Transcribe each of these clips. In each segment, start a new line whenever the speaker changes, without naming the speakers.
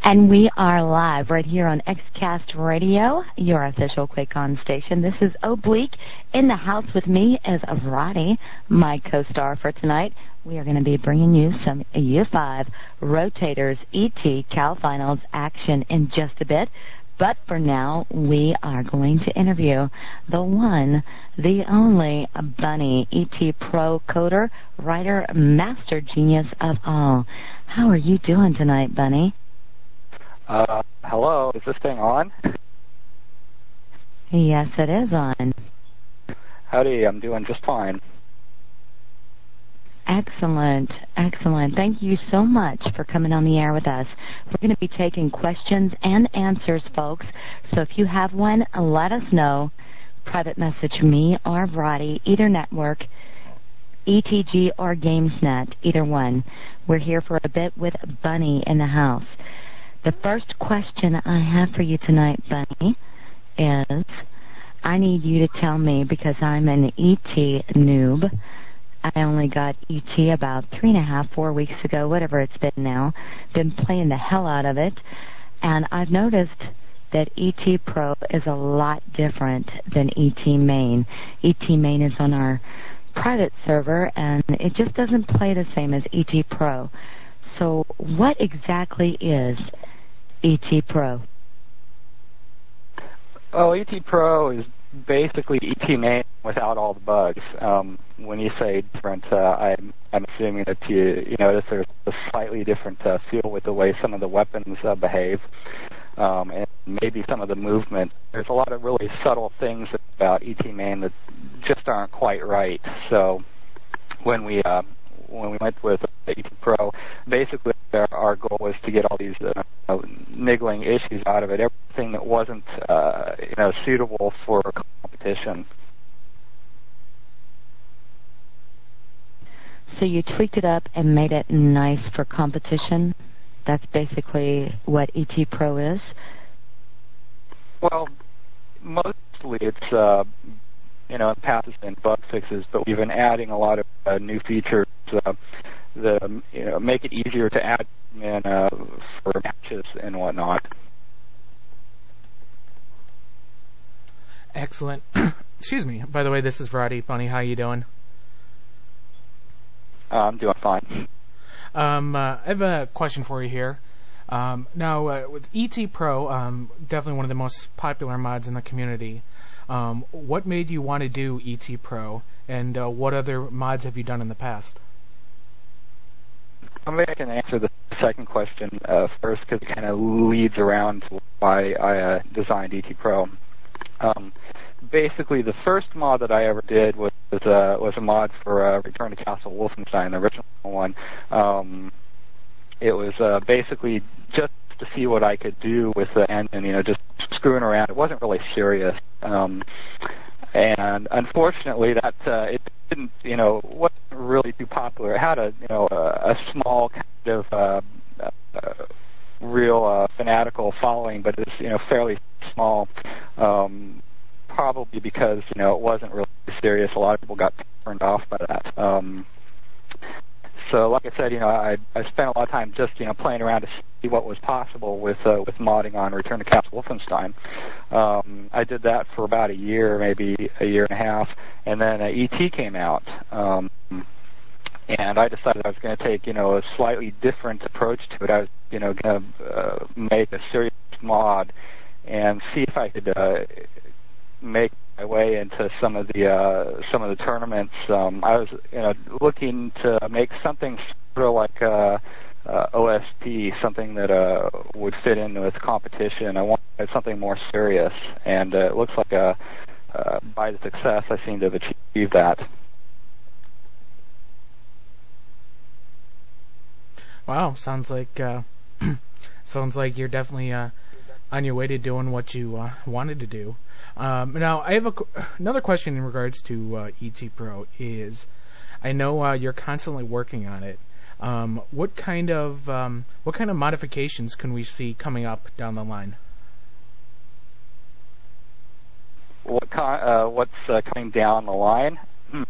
And we are live right here on XCast Radio, your official QuakeCon station. This is Oblique. In the house with me is Roddy, my co-star for tonight. We are going to be bringing you some U5 Rotators ET Cal Finals action in just a bit. But for now, we are going to interview the one, the only Bunny, ET Pro coder, writer, master genius of all. How are you doing tonight, Bunny?
Hello, is this thing on?
Yes, it is on.
Howdy, I'm doing just fine.
Excellent, excellent. Thank you so much for coming on the air with us. We're going to be taking questions and answers, folks. So if you have one, let us know. Private message me or Roddy, either network, ETG or GamesNet, either one. We're here for a bit with Bunny in the house. The first question I have for you tonight, Bunny, is I need you to tell me, because I'm an ET noob. I only got ET about 3.5, 4 weeks ago, whatever it's been now. Been playing the hell out of it. And I've noticed that ET Pro is a lot different than ET Main. ET Main is on our private server, and it just doesn't play the same as ET Pro. So what exactly is ET Pro?
Oh, ET Pro is basically ET Main without all the bugs. When you say different, I'm assuming that you notice there's a slightly different feel with the way some of the weapons behave, and maybe some of the movement. There's a lot of really subtle things about ET Main that just aren't quite right. So when we went with ET Pro, basically our goal was to get all these niggling issues out of it, everything that wasn't suitable for competition.
So you tweaked it up and made it nice for competition? That's basically what ET Pro is?
Well, mostly it's passes and bug fixes, but we've been adding a lot of new features make it easier to add in for matches and whatnot.
Excellent. Excuse me. By the way, this is Roddy. Bunny, how you doing?
I'm doing fine.
I have a question for you here. Now, with ET Pro, definitely one of the most popular mods in the community. What made you want to do ET Pro, and what other mods have you done in the past?
Maybe I can answer the second question first, because it kind of leads around to why I designed ET Pro. Basically, the first mod that I ever did was a mod for Return to Castle Wolfenstein, the original one. It was basically just to see what I could do with the engine, just screwing around. It wasn't really serious. And unfortunately, that it didn't, wasn't really too popular. It had a small kind of real fanatical following, but it's fairly small. Probably because it wasn't really serious. A lot of people got turned off by that. So, like I said, I spent a lot of time just playing around to see what was possible with modding on Return to Castle Wolfenstein. I did that for about a year, maybe a year and a half, and then ET came out. And I decided I was going to take, a slightly different approach to it. I was, going to make a serious mod and see if I could make my way into some of the tournaments. I was, looking to make something sort of like OSP, something that would fit in with competition. I wanted something more serious, and it looks like by the success, I seem to have achieved that.
Wow, sounds like you're definitely on your way to doing what you wanted to do. Now, I have another question in regards to ET Pro. Is I know you're constantly working on it. What kind of modifications can we see coming up down the line?
What's coming down the line?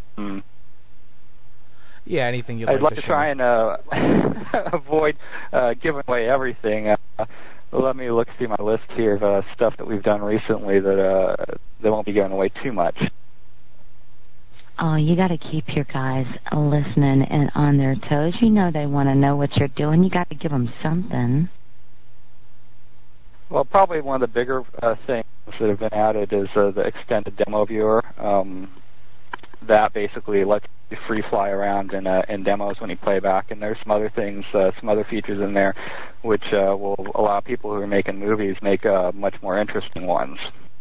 Yeah, anything you'd
I'd
like
to
share.
try and avoid giving away everything. let me look through my list here of stuff that we've done recently that won't be giving away too much.
Oh, you got to keep your guys listening and on their toes. You know they want to know what you're doing. You got to give them something.
Well, probably one of the bigger things that have been added is the extended demo viewer. That basically lets you free fly around in demos when you play back. And there's some other things, some other features in there, which will allow people who are making movies make much more interesting ones.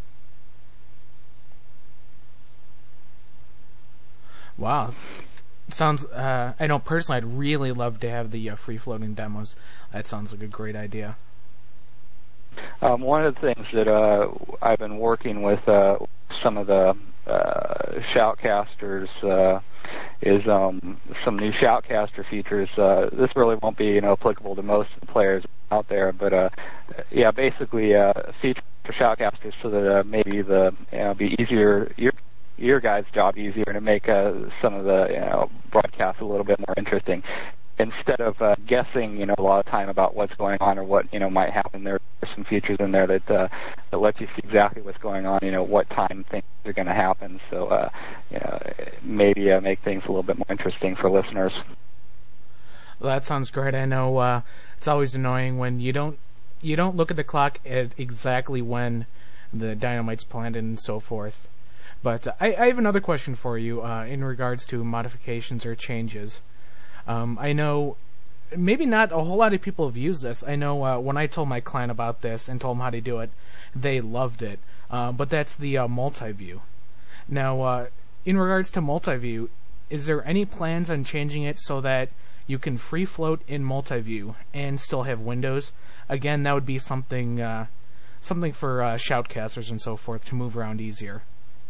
Wow. Sounds, I know personally I'd really love to have the free-floating demos. That sounds like a great idea.
One of the things that I've been working with some of the shoutcasters is some new shoutcaster features. This really won't be applicable to most of the players out there, but yeah, basically features for shoutcasters so that maybe be easier your guys' job easier to make some of the broadcasts a little bit more interesting. Instead of guessing, a lot of time about what's going on or what might happen, there are some features in there that lets you see exactly what's going on, what time things are going to happen. So, maybe make things a little bit more interesting for listeners.
Well, that sounds great. I know it's always annoying when you don't look at the clock at exactly when the dynamite's planted and so forth. But I have another question for you in regards to modifications or changes. I know maybe not a whole lot of people have used this. I know when I told my client about this and told them how to do it, they loved it. But that's the multi-view. Now, in regards to multi-view, is there any plans on changing it so that you can free float in multi-view and still have windows? Again, that would be something for shoutcasters and so forth to move around easier.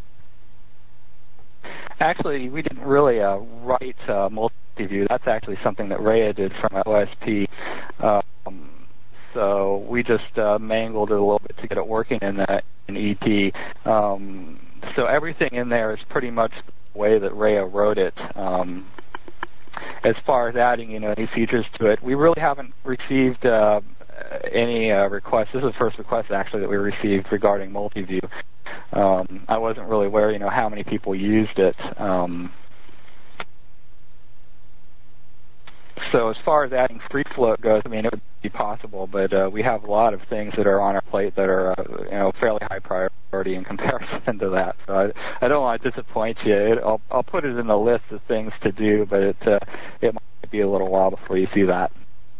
Actually, we didn't really write multi-view. That's actually something that Rhea did from OSP. So we just mangled it a little bit to get it working in ET. So everything in there is pretty much the way that Rhea wrote it. As far as adding, any features to it, we really haven't received any requests. This is the first request actually that we received regarding multi-view. I wasn't really aware, how many people used it. So as far as adding free float goes, it would be possible, but we have a lot of things that are on our plate that are, fairly high priority in comparison to that. So I don't want to disappoint you. I'll put it in the list of things to do, but it might be a little while before you see that.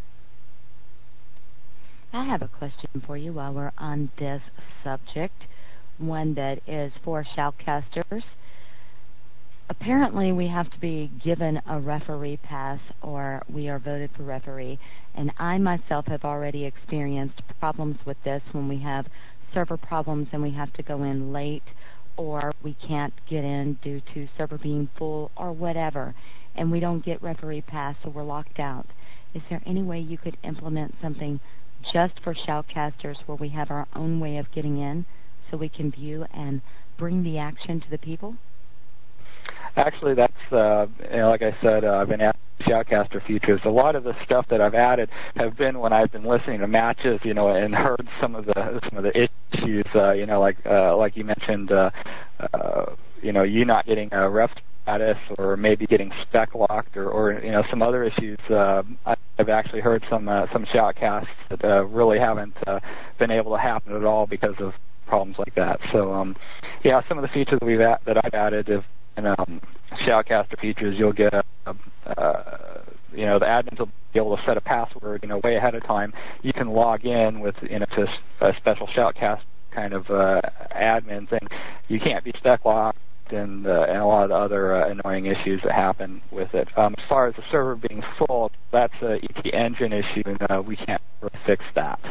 I have a question for you while we're on this subject, one that is for shoutcasters. Apparently we have to be given a referee pass or we are voted for referee, and I myself have already experienced problems with this when we have server problems and we have to go in late or we can't get in due to server being full or whatever, and we don't get referee pass, so we're locked out. Is there any way you could implement something just for shoutcasters where we have our own way of getting in so we can view and bring the action to the people?
Actually, that's, like I said, I've been adding shoutcaster features. A lot of the stuff that I've added have been when I've been listening to matches, and heard some of the issues, like you mentioned, you not getting a ref status or maybe getting spec locked or some other issues. I've actually heard some shoutcasts that really haven't been able to happen at all because of problems like that. So, some of the features that I've added have been shoutcaster features. You'll get the admins will be able to set a password, way ahead of time. You can log in with, to a special shoutcast kind of admin thing. You can't be spec locked and a lot of the other annoying issues that happen with it. As far as the server being full, that's a ET Engine issue, and we can't really fix that.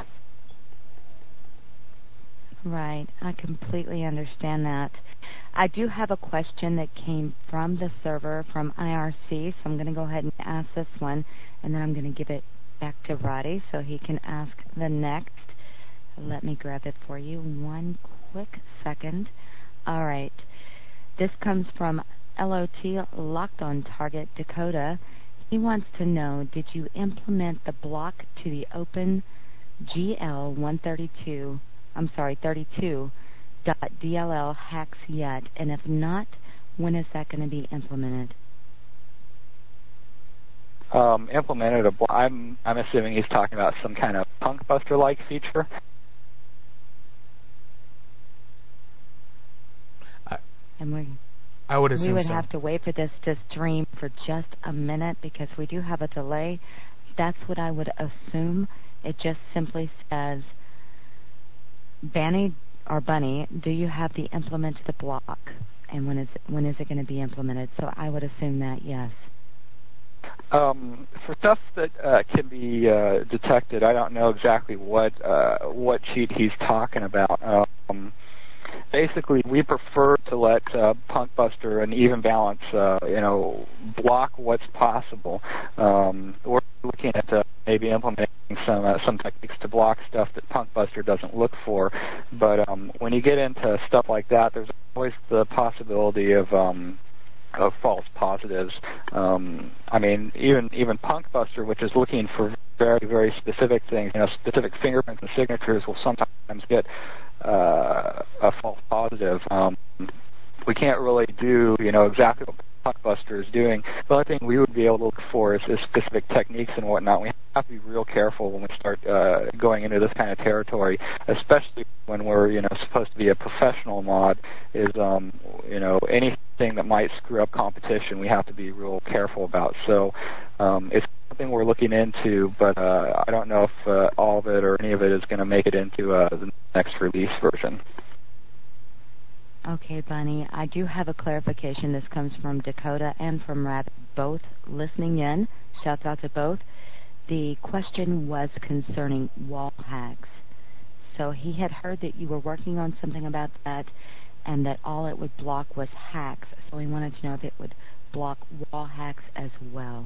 Right. I completely understand that. I do have a question that came from the server from IRC, so I'm going to go ahead and ask this one, and then I'm going to give it back to Roddy so he can ask the next. Let me grab it for you. One quick second. All right. This comes from LOT, Locked on Target, Dakota. He wants to know, did you implement the block to the open GL132, 32.dll hacks yet? And if not, when is that going to be implemented?
Implemented, I'm assuming he's talking about some kind of Punkbuster-like feature.
I would assume
we would
so.
have to wait for this to stream for just a minute because we do have a delay. That's what I would assume. It just simply says, Bunny, do you have the implement to the block? And when is it going to be implemented? So I would assume that, yes.
For stuff that can be detected, I don't know exactly what cheat he's talking about. Basically, we prefer to let Punkbuster and Even Balance, block what's possible. We're looking at maybe implementing some techniques to block stuff that Punkbuster doesn't look for. But when you get into stuff like that, there's always the possibility of false positives. Even Punkbuster, which is looking for very, very specific things, specific fingerprints and signatures, will sometimes get a false positive. We can't really do, exactly what Punkbuster is doing. The only thing we would be able to look for is specific techniques and whatnot. We have to be real careful when we start going into this kind of territory, especially when we're, supposed to be a professional mod. Is anything that might screw up competition, we have to be real careful about. So it's something we're looking into, but I don't know if all of it or any of it is going to make it into the next release version.
Okay, Bunny, I do have a clarification. This comes from Dakota and from Rabbit, both listening in. Shouts out to both. The question was concerning wall hacks. So he had heard that you were working on something about that and that all it would block was hacks. So he wanted to know if it would block wall hacks as well.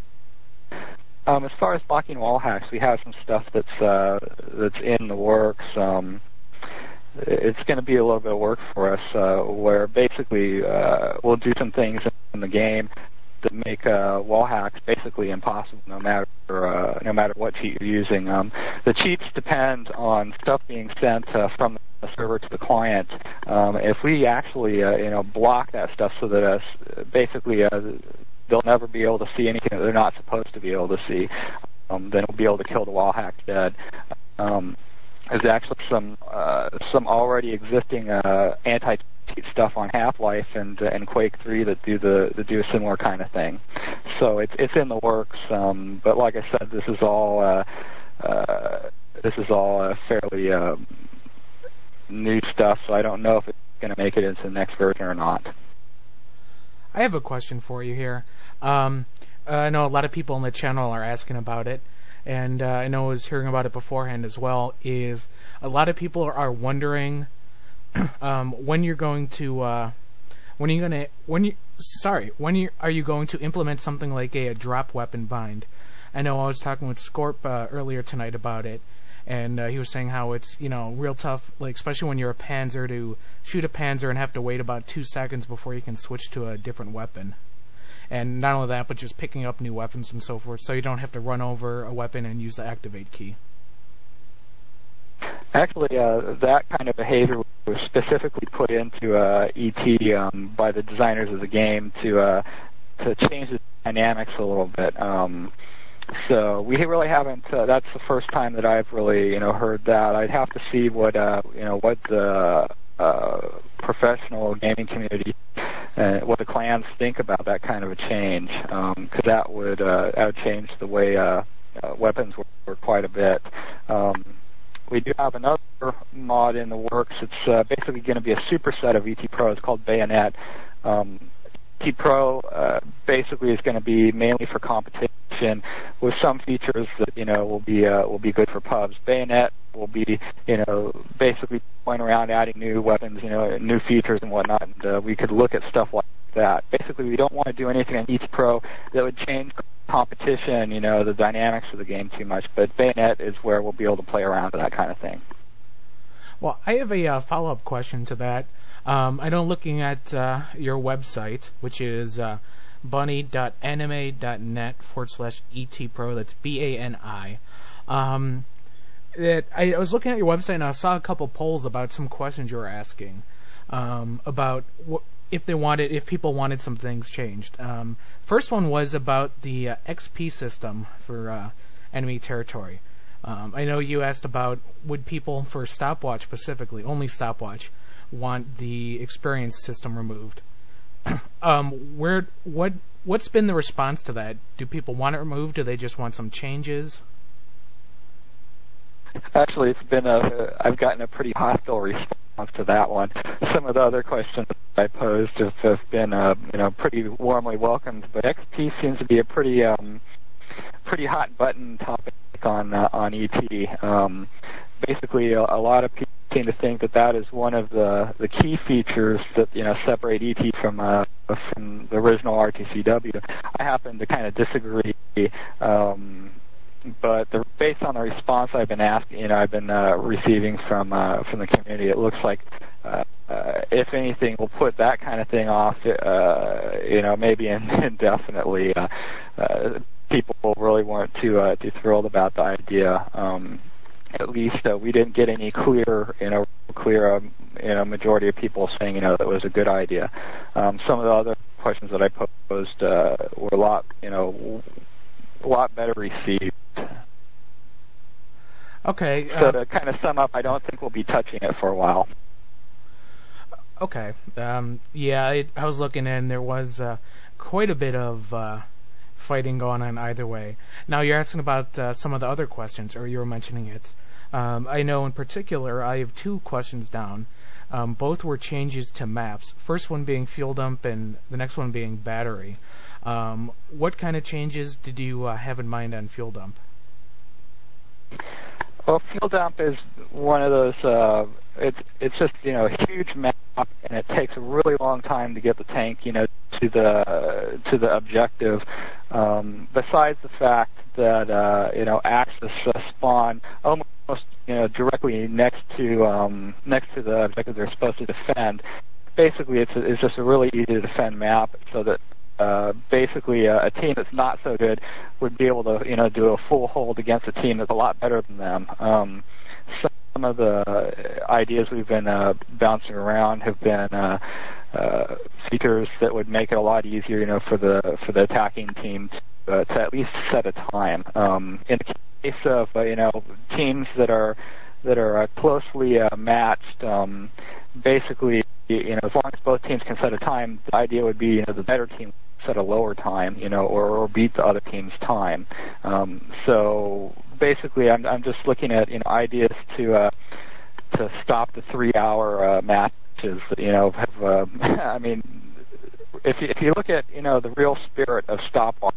As far as blocking wall hacks, we have some stuff that's in the works. It's going to be a little bit of work for us, where basically we'll do some things in the game that make wall hacks basically impossible, no matter what cheat you're using. The cheats depend on stuff being sent from the server to the client. If we actually block that stuff so that basically they'll never be able to see anything that they're not supposed to be able to see, then we'll be able to kill the wall hack dead. There's actually some already existing anti-cheat stuff on Half-Life and Quake 3 that do a similar kind of thing. So it's in the works. But like I said, this is all fairly new stuff. So I don't know if it's going to make it into the next version or not.
I have a question for you here. I know a lot of people on the channel are asking about it. And I know I was hearing about it beforehand as well, is a lot of people are wondering when are you going to implement something like a drop weapon bind. I know I was talking with Scorp earlier tonight about it, and he was saying how it's real tough, like especially when you're a Panzer, to shoot a Panzer and have to wait about 2 seconds before you can switch to a different weapon. And not only that, but just picking up new weapons and so forth, so you don't have to run over a weapon and use the activate key.
Actually, that kind of behavior was specifically put into ET by the designers of the game to change the dynamics a little bit. So we really haven't. That's the first time that I've really heard that. I'd have to see what the professional gaming community, what the clans think about that kind of a change, because that would change the way weapons were quite a bit. We do have another mod in the works. It's basically going to be a superset of ET Pro. It's called Bayonet. ET Pro basically is going to be mainly for competition, with some features that will be good for pubs. Bayonet will be basically going around adding new weapons, new features and whatnot, and we could look at stuff like that. Basically, we don't want to do anything on ET Pro that would change competition, the dynamics of the game too much, but Bayonet is where we'll be able to play around with that kind of thing.
Well, I have a follow-up question to that. I know looking at your website, which is bunny.anime.net/ETPro, that's BANI. that I was looking at your website and I saw a couple polls about some questions you were asking about if people wanted some things changed. First one was about the XP system for enemy territory. I know you asked about would people for stopwatch specifically, only stopwatch, want the experience system removed. What's been the response to that? Do people want it removed? Do they just want some changes?
Actually, I've gotten a pretty hostile response to that one. Some of the other questions I posed have been, pretty warmly welcomed, but XP seems to be a pretty hot button topic on ET. Basically, a lot of people seem to think that is one of the key features that separate ET from the original RTCW. I happen to kind of disagree. But based on the response I've been receiving from the community, it looks like if anything, we'll put that kind of thing off, maybe indefinitely. People really weren't too thrilled about the idea. At least we didn't get any clear majority of people saying that was a good idea. Some of the other questions that I posed were a lot better received.
Okay.
So to kind of sum up, I don't think we'll be touching it for a while.
Okay. I was looking and there was quite a bit of fighting going on either way. Now you're asking about some of the other questions, or you were mentioning it. I know in particular I have two questions down. Both were changes to maps. First one being fuel dump and the next one being battery. What kind of changes did you have in mind on fuel dump?
Well, fuel dump is one of those. It's just a huge map, and it takes a really long time to get the tank to the objective. Besides the fact that Axis spawn almost directly next to the objective they're supposed to defend. Basically, it's just a really easy to defend map, so that basically a team that's not so good would be able to do a full hold against a team that's a lot better than them. Some of the ideas we've been bouncing around have been features that would make it a lot easier, for the attacking team to at least set a time. In the case of teams that are closely matched, basically, as long as both teams can set a time, the idea would be the better team set a lower time, or beat the other team's time. So basically, I'm just looking at ideas to stop the 3-hour matches. I mean, if you look at the real spirit of stopwatch,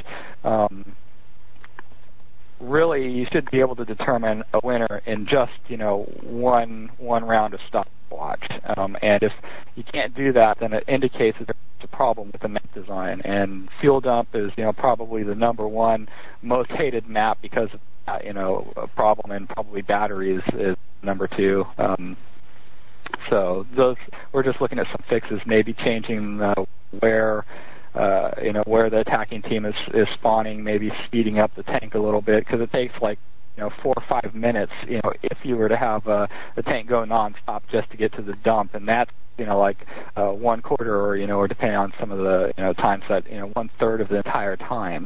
really you should be able to determine a winner in just one round of stopwatch. And if you can't do that, then it indicates that there's a problem with the map design. And fuel dump is probably the number one most hated map because of a problem, and probably batteries is number two. So we're just looking at some fixes, maybe changing where the attacking team is spawning, maybe speeding up the tank a little bit, because it takes 4 or 5 minutes, if you were to have the tank go nonstop just to get to the dump, and that's 1/4 or depending on some of the time set, 1/3 of the entire time.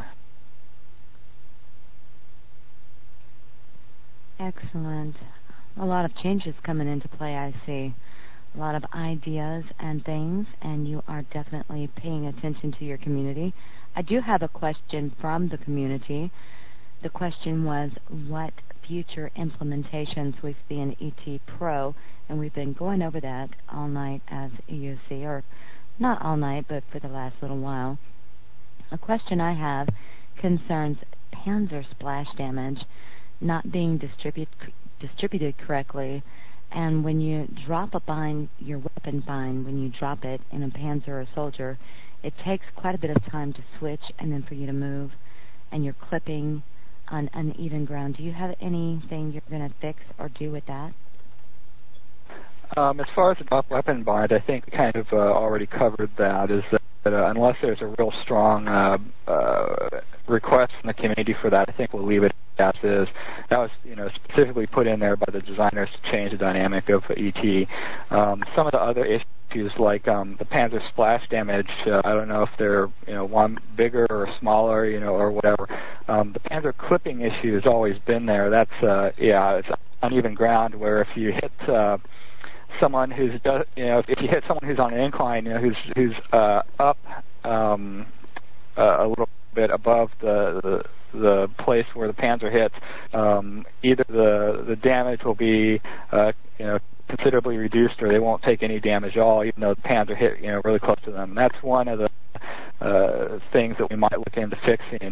Excellent. A lot of changes coming into play, I see. A lot of ideas and things, and you are definitely paying attention to your community. I do have a question from the community. The question was, what future implementations we see in ET Pro, and we've been going over that all night as EUC, or not all night, but for the last little while. A question I have concerns Panzer splash damage not being distributed correctly, and when you drop a bind, your weapon bind, when you drop it in a Panzer or a soldier, it takes quite a bit of time to switch and then for you to move, and you're clipping on uneven ground. Do you have anything you're going to fix or do with that?
As far as the drop weapon bind, I think we kind of already covered that, is that unless there's a real strong request from the community for that, I think we'll leave it gas is. That was, specifically put in there by the designers to change the dynamic of ET. Some of the other issues, like the Panzer splash damage, I don't know if they're, one bigger or smaller, or whatever. The Panzer clipping issue has always been there. That's, it's uneven ground where if you hit someone if you hit someone who's on an incline, who's up a little bit above the place where the Panzer hits, either the damage will be considerably reduced, or they won't take any damage at all, even though the Panzer hit really close to them. And that's one of the things that we might look into fixing.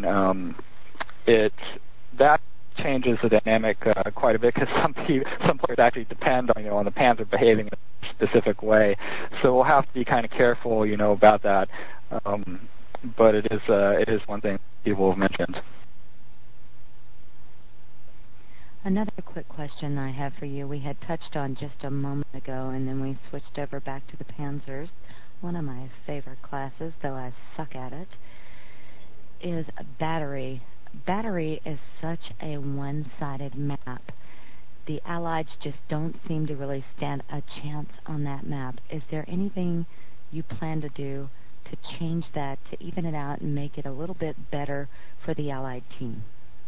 That changes the dynamic quite a bit, because some players actually depend on the Panzer behaving in a specific way. So we'll have to be kind of careful, about that. But it is one thing people have mentioned.
Another quick question I have for you, we had touched on just a moment ago, and then we switched over back to the Panzers. One of my favorite classes, though I suck at it, is battery. Battery is such a one-sided map. The Allies just don't seem to really stand a chance on that map. Is there anything you plan to do to change that, to even it out and make it a little bit better for the Allied team?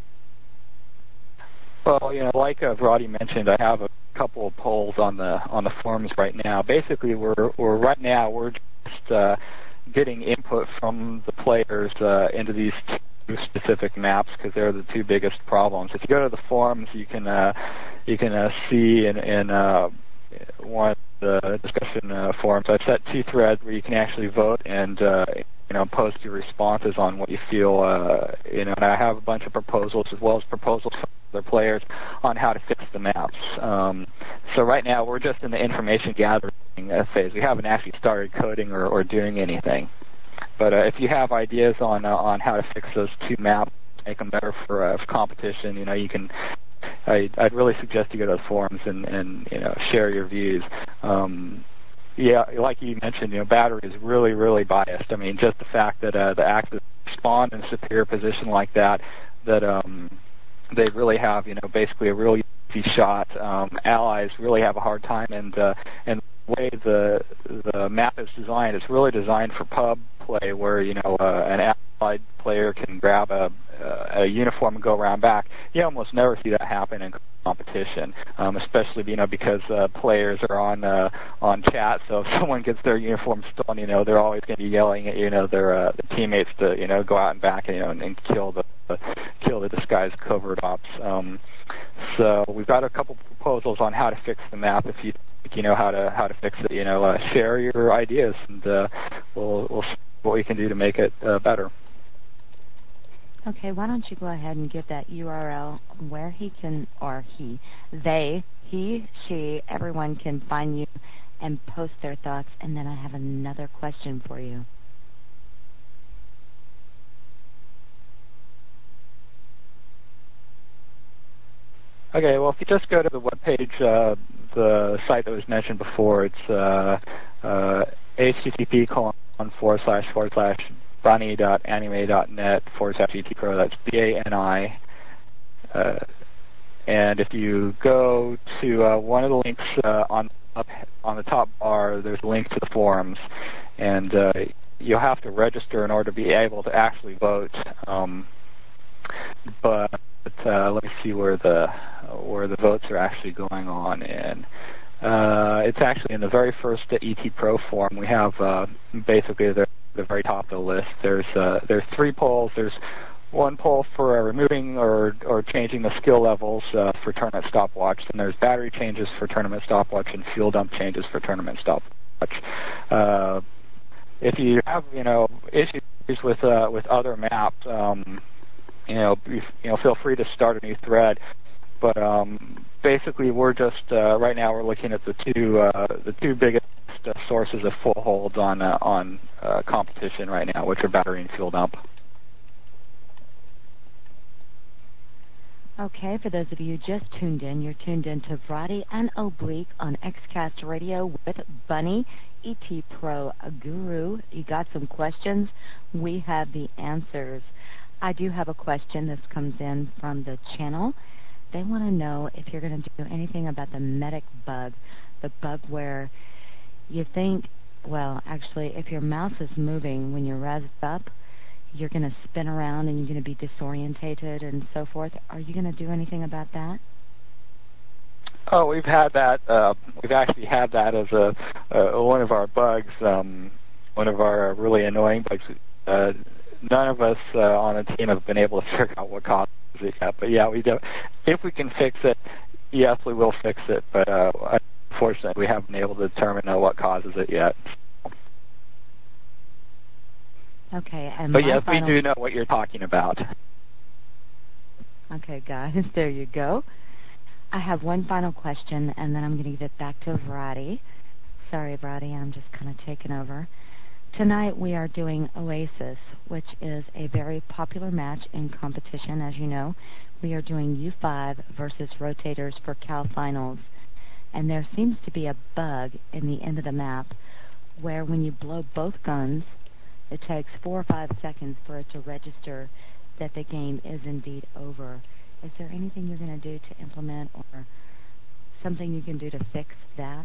Well, like Roddy mentioned, I have a couple of polls on the forums right now. Basically, we're just getting input from the players into these two specific maps, because they're the two biggest problems. If you go to the forums, you can see in one of the discussion forums, I've set two threads where you can actually vote and post your responses on what you feel. And I have a bunch of proposals, as well as proposals from other players on how to fix the maps. So right now we're just in the information gathering phase. We haven't actually started coding or doing anything. But if you have ideas on how to fix those two maps, make them better for competition, you can. I'd really suggest you go to the forums and share your views. Like you mentioned, battery is really, really biased. I mean, just the fact that the Axis spawned in a superior position like that they really have, basically a real easy shot. Allies really have a hard time, and the way the map is designed, it's really designed for pub play, where an Allied player can grab a uniform and go around back. You almost never see that happen in competition, especially because players are on chat. So if someone gets their uniform stolen, they're always going to be yelling at their teammates to go out and back and kill the disguised covert ops. So we've got a couple proposals on how to fix the map. If you know how to fix it, share your ideas, and we'll see what we can do to make it better.
Okay, why don't you go ahead and give that URL where they, she, everyone can find you and post their thoughts, and then I have another question for you.
Okay, well, if you just go to the webpage, the site that was mentioned before, it's http://bunny.anime.net/ETPro. That's BANI. And if you go to one of the links on the top bar, there's a link to the forums, and you'll have to register in order to be able to actually vote. But let me see where the votes are actually going on in. It's actually in the very first ET Pro forum. We have basically the very top of the list. There's 3 polls. There's one poll for removing or changing the skill levels for tournament stopwatch. And there's battery changes for tournament stopwatch and fuel dump changes for tournament stopwatch. If you have issues with other maps, feel free to start a new thread. But basically, we're just right now we're looking at the two biggest sources of full holds on competition right now, which are battery and fuel dump.
Okay, for those of you just tuned in, you're tuned in to Vrati and Oblique on XCast Radio with Bunny, ET Pro Guru. You got some questions? We have the answers. I do have a question. This comes in from the channel. They want to know if you're going to do anything about the medic bug, the bug where you think, well, actually, if your mouse is moving when you're revved up, you're going to spin around and you're going to be disorientated and so forth. Are you going to do anything about that?
Oh, we've had that. We've actually had that as one of our bugs, one of our really annoying bugs. None of us on the team have been able to figure out what causes it yet. But yeah, we do. If we can fix it, yes, we will fix it. But unfortunately, we haven't been able to determine what causes it yet.
Okay, and
but yes, we do know what you're talking about.
Okay, guys, there you go. I have one final question, and then I'm going to give it back to Vrati. Sorry, Vrati, I'm just kind of taking over. Tonight we are doing Oasis, which is a very popular match in competition, as you know. We are doing U5 versus Rotators for Cal Finals, and there seems to be a bug in the end of the map where when you blow both guns, it takes 4 or 5 seconds for it to register that the game is indeed over. Is there anything you're going to do to implement or something you can do to fix that?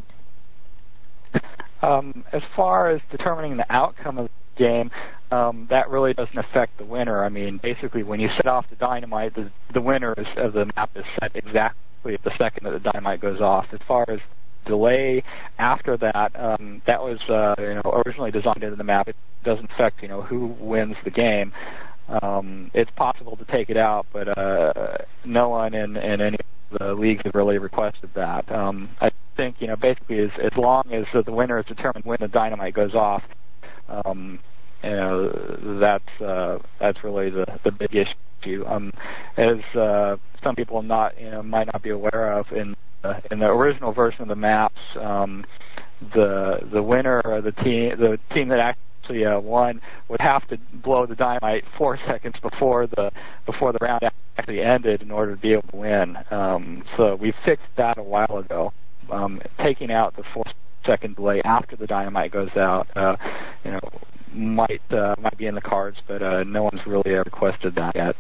As far as determining the outcome of the game, that really doesn't affect the winner. I mean, basically, when you set off the dynamite, the winner of the map is set exactly at the second that the dynamite goes off. As far as delay after that, that was originally designed into the map. It doesn't affect who wins the game. It's possible to take it out, but no one in any of the leagues have really requested that. I think basically as long as the winner is determined when the dynamite goes off, that's really the big issue. As some people might not be aware of, in the original version of the maps, the winner or the team that actually won would have to blow the dynamite 4 seconds before the round actually ended in order to be able to win. So we fixed that a while ago. Taking out the 4-second delay after the dynamite goes out, might be in the cards, but no one's really requested that yet.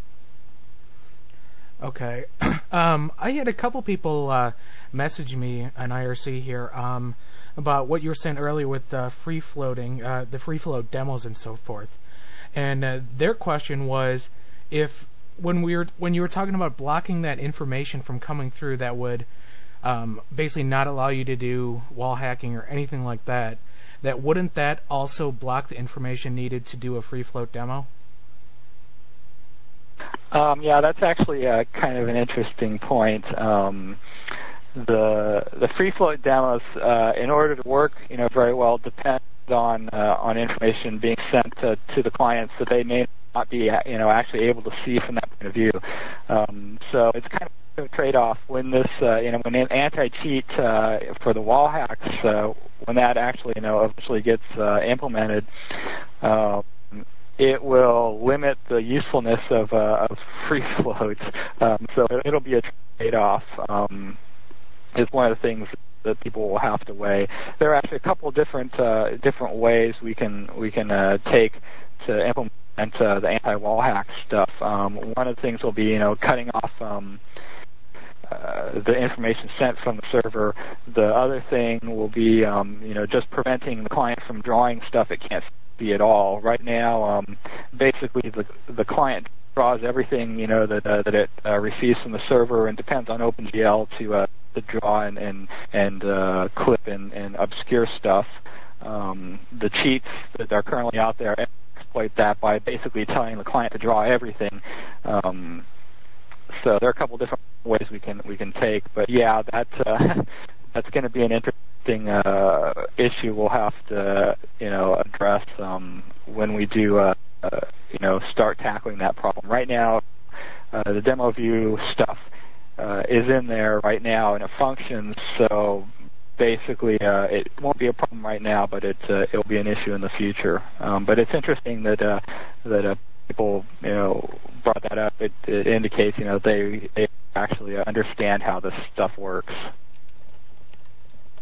Okay. I had a couple people message me on IRC here about what you were saying earlier with free floating, the free float demos and so forth. And their question was if when you were talking about blocking that information from coming through that would basically not allow you to do wall hacking or anything like that, wouldn't that also block the information needed to do a free float demo?
Yeah, that's actually kind of an interesting point. The free float demos, in order to work, very well, depend on information being sent to the clients that they may not be, actually able to see from that point of view. So it's kind of a trade-off when this, when anti-cheat for the wall hacks, when that actually, eventually gets implemented. It will limit the usefulness of free float, so it'll be a trade-off. It's one of the things that people will have to weigh. There are actually a couple of different ways we can take to implement the anti-wall hack stuff. One of the things will be cutting off the information sent from the server. The other thing will be just preventing the client from drawing stuff it can't see at all. Right now, basically the client draws everything that it receives from the server and depends on OpenGL to draw and clip and obscure stuff. The cheats that are currently out there exploit that by basically telling the client to draw everything. So there are a couple different ways we can take, but yeah, that's going to be an interesting issue we'll have to address when we do start tackling that problem. Right now, the demo view stuff is in there right now and it functions, so basically it won't be a problem right now, but it'll be an issue in the future. But it's interesting that people brought that up. It indicates they actually understand how this stuff works.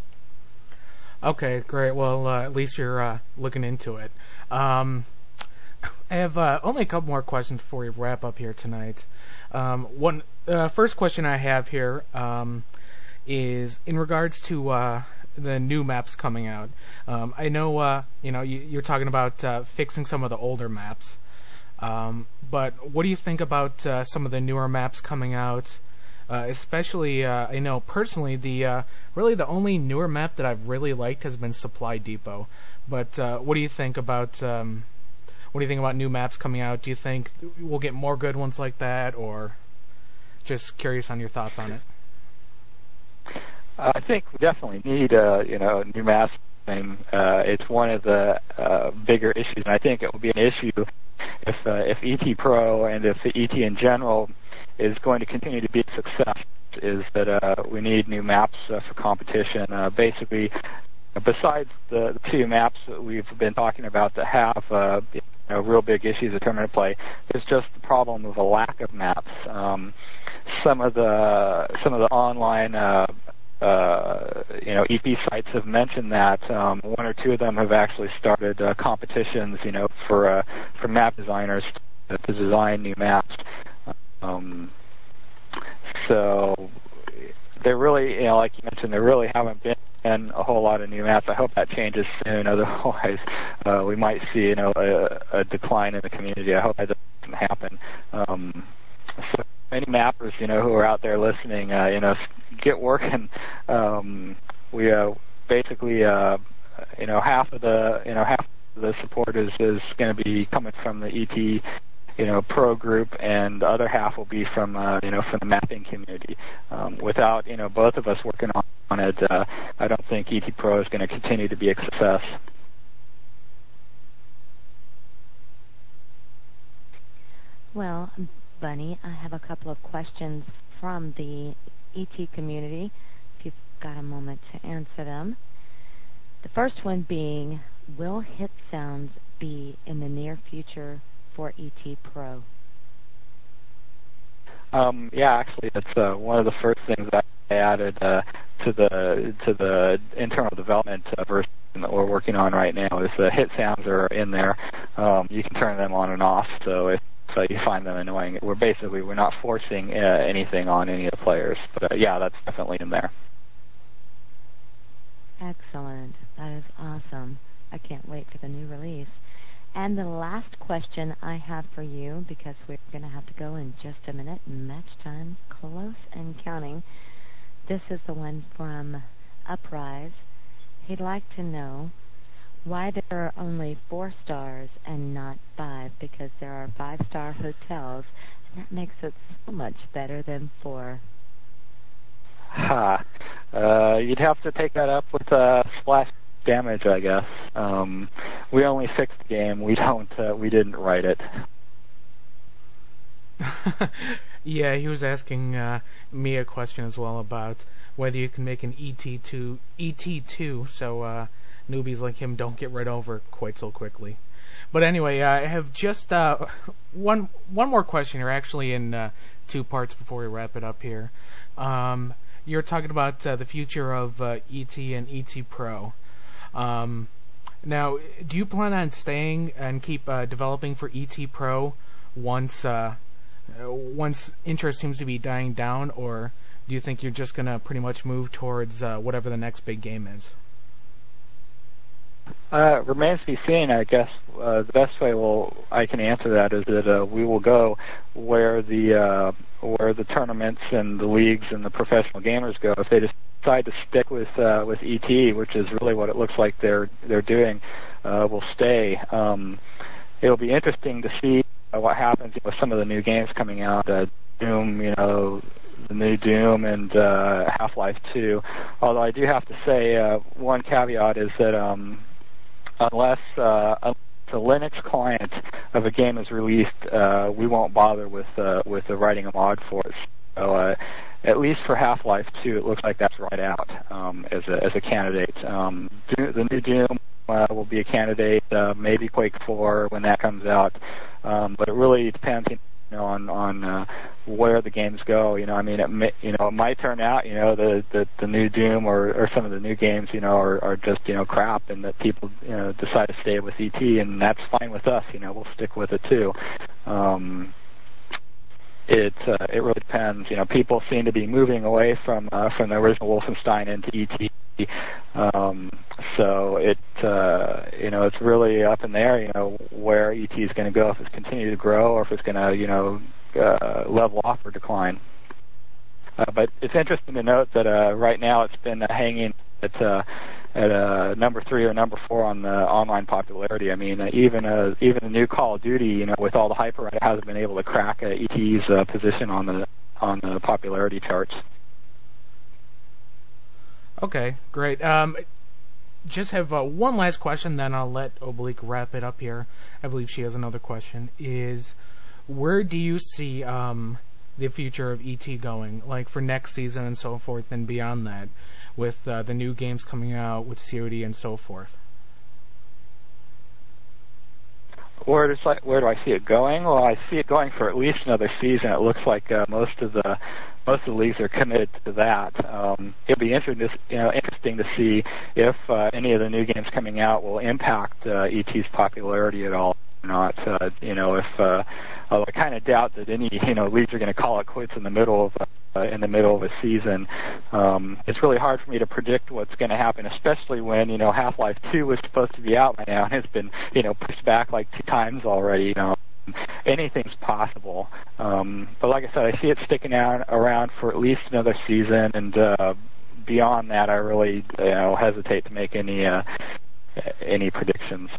Okay,
great. Well, at least you're looking into it. I have only a couple more questions before we wrap up here tonight. First question I have here is in regards to the new maps coming out. I know you're talking about fixing some of the older maps, but what do you think about some of the newer maps coming out? Especially, I know personally really the only newer map that I've really liked has been Supply Depot. But what do you think about new maps coming out? Do you think we'll get more good ones like that, or just curious on your thoughts on it?
I think we definitely need new maps. It's one of the bigger issues, and I think it will be an issue if ET Pro and if ET in general is going to continue to be a success, is that we need new maps for competition. Basically, besides the two maps that we've been talking about that have real big issues of tournament play, there's just the problem of a lack of maps. Some of the online EP sites have mentioned that one or two of them have actually started competitions, for map designers to design new maps. So there really, like you mentioned, there really haven't been a whole lot of new maps. I hope that changes soon. Otherwise, we might see, a decline in the community. I hope that doesn't happen. So many mappers, who are out there listening, get working. We basically, half of the support is going to be coming from the ET pro group, and the other half will be from from the mapping community. Without both of us working on it, I don't think ET Pro is going to continue to be a success.
Well, Bunny, I have a couple of questions from the ET community, if you've got a moment to answer them. The first one being, will hit sounds be in the near future for ET Pro?
Actually, it's one of the first things that I added to the internal development version that we're working on right now. Is the hit sounds are in there. You can turn them on and off. So if you find them annoying, we're not forcing anything on any of the players. But that's definitely in there.
Excellent. That is awesome. I can't wait for the new release. And the last question I have for you, because we're going to have to go in just a minute, match time close and counting. This is the one from Uprise. He'd like to know why there are only 4 stars and not 5, because there are 5-star hotels, and that makes it so much better than 4.
You'd have to take that up with Splash Damage, I guess. We only fixed the game. We didn't write it.
Yeah, he was asking me a question as well about whether you can make an ET2 so newbies like him don't get read over quite so quickly. But anyway, I have just one more question here, actually in 2 parts before we wrap it up here. You're talking about the future of ET and ET Pro. Now, do you plan on staying and keep developing for ET Pro once interest seems to be dying down, or do you think you're just going to pretty much move towards whatever the next big game is?
Remains to be seen, I guess. The best way I can answer that is that we will go where the tournaments and the leagues and the professional gamers go. If they decide to stick with ET, which is really what it looks like they're doing, we'll stay. It'll be interesting to see what happens with some of the new games coming out. Doom, the new Doom and Half-Life 2. Although I do have to say one caveat is that unless the Linux client of a game is released, we won't bother with writing a mod for it. So at least for Half-Life 2, it looks like that's right out as a candidate. The new Doom will be a candidate, maybe Quake 4 when that comes out, but it really depends on where the games go. I mean, it might turn out, the new Doom or some of the new games, are just, crap, and that people, decide to stay with ET, and that's fine with us. We'll stick with it too. It really depends. People seem to be moving away from the original Wolfenstein into ET. So it's really up in there, where ET is going to go, if it's continue to grow or if it's going to, level off or decline. But it's interesting to note that right now it's been hanging at number 3 or number 4 on the online popularity. I mean, even the new Call of Duty, with all the hype around it, hasn't been able to crack ET's position on the popularity charts.
Okay, great. Just have one last question, then I'll let Oblique wrap it up here. I believe she has another question. Is where do you see the future of ET going, like for next season and so forth, and beyond that, with the new games coming out, with COD and so forth?
Where do I see it going? Well, I see it going for at least another season. It looks like most of the leagues are committed to that. It'll be interesting to see if any of the new games coming out will impact ET's popularity at all or not. I kind of doubt that any leagues are going to call it quits in the middle of a season. It's really hard for me to predict what's going to happen, especially when Half-Life 2 was supposed to be out by now and has been pushed back like 2 times already. Anything's possible. But like I said, I see it sticking around for at least another season, and beyond that, I really hesitate to make any predictions.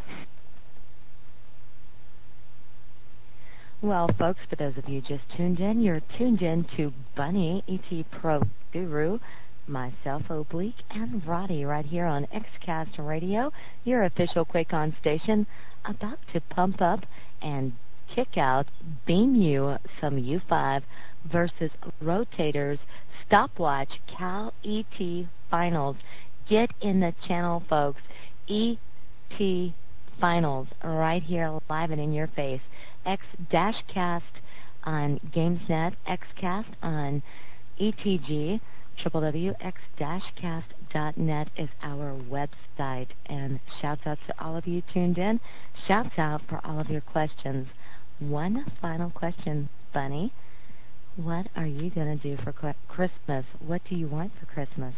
Well, folks, for those of you just tuned in, you're tuned in to Bunny, ET Pro Guru, myself, Oblique, and Roddy right here on XCast Radio, your official QuakeCon station, about to pump up and kick out, beam you some U5 versus Rotators Stopwatch Cal ET Finals. Get in the channel, folks. ET Finals right here live and in your face. X-Cast on GamesNet, XCast on ETG, www.x-cast.net is our website. And shouts out to all of you tuned in. Shouts out for all of your questions. One final question, Bunny. What are you going to do for Christmas? What do you want for Christmas?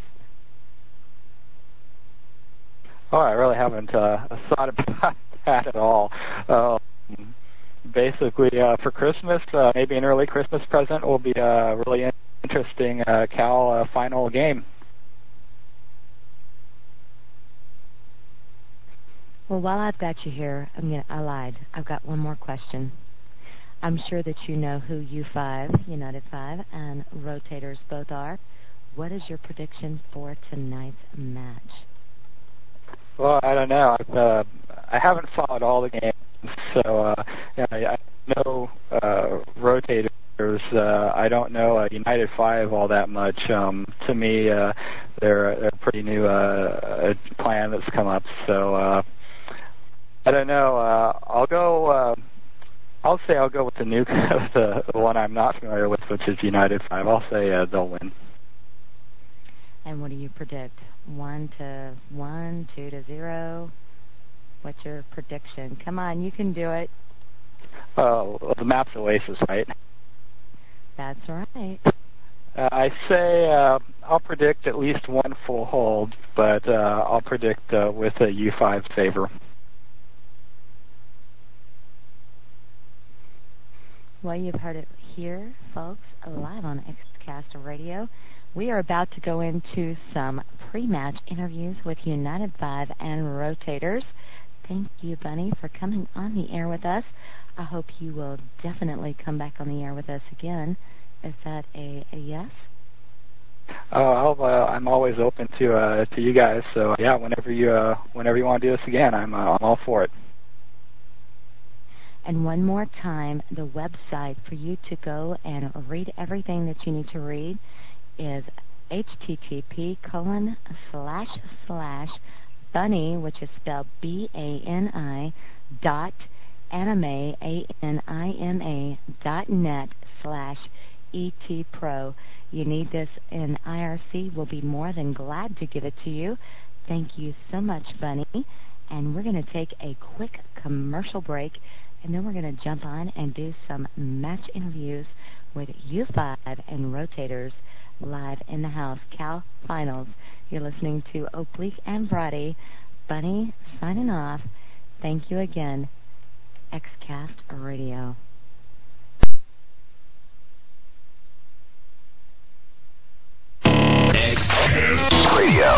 Oh, I really haven't thought about that at all. Basically, for Christmas, maybe an early Christmas present will be a really interesting Cal final game.
Well, while I've got you here, I lied. I've got one more question. I'm sure that you know who U5, United 5, and Rotators both are. What is your prediction for tonight's match?
Well, I don't know. I haven't followed all the games, so I know Rotators. I don't know United 5 all that much. To me, they're a pretty new plan that's come up. So I don't know. I'll say I'll go with the new, the one I'm not familiar with, which is United 5. I'll say they'll win.
And what do you predict? 1-1, 2-0? What's your prediction? Come on, you can do it.
Oh, the map's Oasis, right?
That's right.
I say I'll predict at least one full hold, but I'll predict with a U5's favor.
Well, you've heard it here, folks, live on XCast Radio. We are about to go into some pre-match interviews with United 5 and Rotators. Thank you, Bunny, for coming on the air with us. I hope you will definitely come back on the air with us again. Is that a yes?
I'm always open to you guys. So yeah, whenever you want to do this again, I'm all for it.
And one more time, the website for you to go and read everything that you need to read is http:// Bunny, which is spelled BANI, anime, ANIMA.net/ETPro. You need this, and IRC will be more than glad to give it to you. Thank you so much, Bunny. And we're going to take a quick commercial break, and then we're going to jump on and do some match interviews with U5 and Rotators live in the house. Cal Finals. You're listening to Oblique and Brady. Bunny signing off. Thank you again. XCast Radio.
XCast Radio.